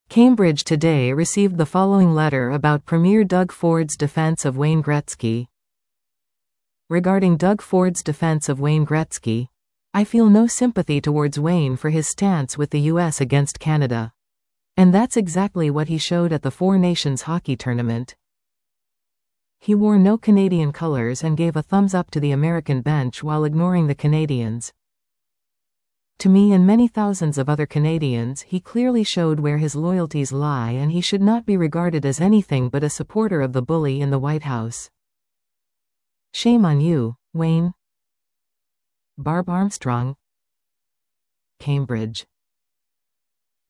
Cambridge Today received the following letter about Premier Doug Ford's defense of Wayne Gretzky. Regarding Doug Ford's defense of Wayne Gretzky, I feel no sympathy towards Wayne for his stance with the US against Canada. And that's exactly what he showed at the Four Nations hockey tournament. He wore no Canadian colors and gave a thumbs up to the American bench while ignoring the Canadians. To me and many thousands of other Canadians, he clearly showed where his loyalties lie, and he should not be regarded as anything but a supporter of the bully in the White House. Shame on you, Wayne. Barb Armstrong, Cambridge.